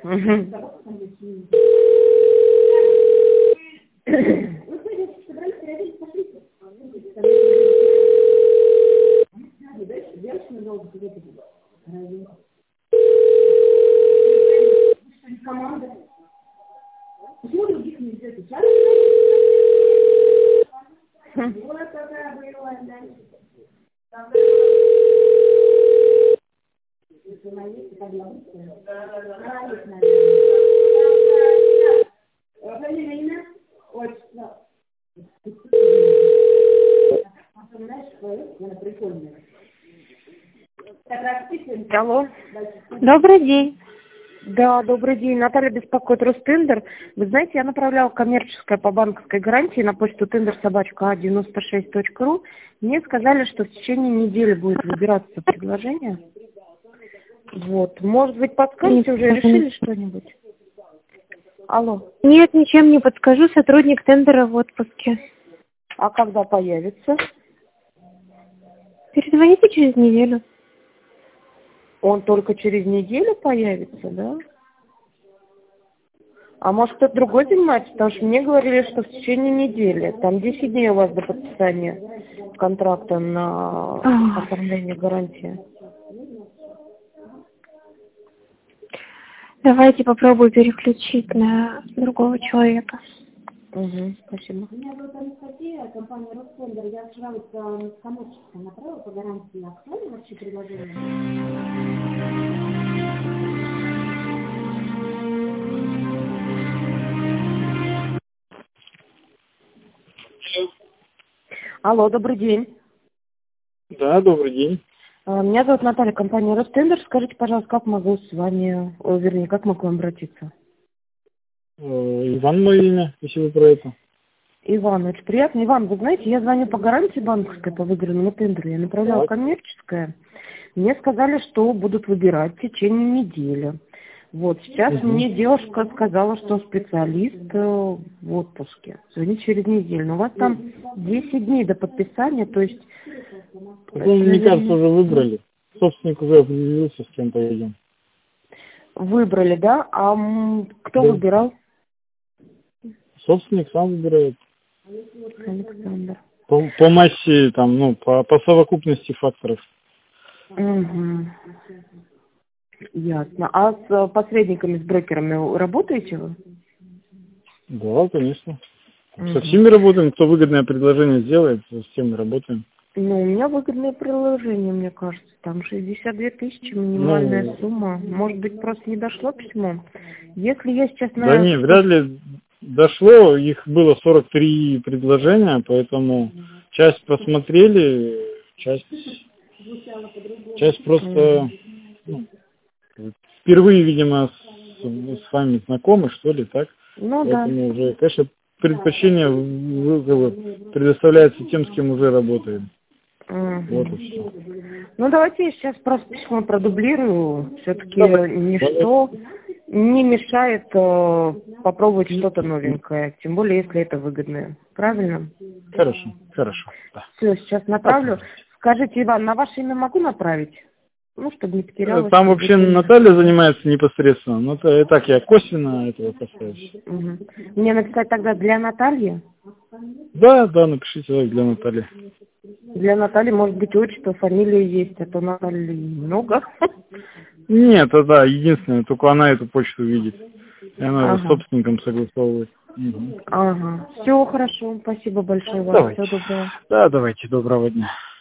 Мгм. Алло. Добрый день. Да, добрый день. Наталья беспокоит Ростендер. Вы знаете, я направляла коммерческое по банковской гарантии на почту tender@96.ru. Мне сказали, что в течение недели будет выбираться предложение. Вот. Может быть, подскажете, уже решили что-нибудь? Алло. Нет, ничем не подскажу. Сотрудник тендера в отпуске. А когда появится? Перезвоните через неделю. Он только через неделю появится, да? А может, кто-то другой занимается? Потому что мне говорили, что в течение недели. Там 10 дней у вас до подписания контракта на оформление гарантии. Давайте попробую переключить на другого человека. Угу, спасибо. Меня зовут Анастасия, компания Ростендер. Я вчера вот коммерческое направила по гарантии. Актуально вообще предложение? Алло, добрый день. Да, добрый день. Меня зовут Наталья, компания Ростендер. Скажите, пожалуйста, как могу с вами, вернее, как могу обратиться? Иван мое имя, если вы про это. Иван, очень приятно. Иван, вы знаете, я звоню по гарантии банковской по выигранному тендеру. Я направляла Так. коммерческое. Мне сказали, что будут выбирать в течение недели. Вот, сейчас мне девушка сказала, что специалист в отпуске. Звонит через неделю. Но у вас там 10 дней до подписания, то есть... Мне кажется, уже выбрали. Собственник уже определился, с кем поедем. Выбрали, да? А кто Да. выбирал? Собственник сам выбирает. Александр. По массе, там, ну, по совокупности факторов. Угу. Ясно. А с посредниками, с брокерами работаете вы? Да, конечно. Со всеми работаем. Кто выгодное предложение сделает, со всеми работаем. Ну, у меня выгодное приложение, мне кажется. Там 62 тысячи минимальная сумма. Может быть, просто не дошло письмо? Если я сейчас... Да не, вряд ли дошло. Их было 43 предложения, поэтому часть просмотрели, часть просто впервые, видимо, с вами знакомы, что ли, так? Ну поэтому уже, конечно, предпочтение предоставляется тем, с кем уже работаем. Вот и все. Ну, давайте я сейчас просто письмо продублирую. Все-таки ничто не мешает попробовать что-то новенькое. Тем более, если это выгодное. Правильно? Хорошо, хорошо. Да. Все, сейчас направлю. Скажите, Иван, на ваше имя могу направить? Ну, чтобы не потерялось. Там вообще Наталья занимается непосредственно, но это и так я косвенно этого касаюсь. Угу. Мне написать тогда для Натальи? Да, напишите так для Натальи. Для Натальи, может быть, отчество, фамилия есть, а то Натальи много. Нет, да, единственное, только она эту почту видит. И она с собственником согласовывает. Ага. Все хорошо, спасибо большое вам. Давайте. Всего доброго. Да, давайте, доброго дня.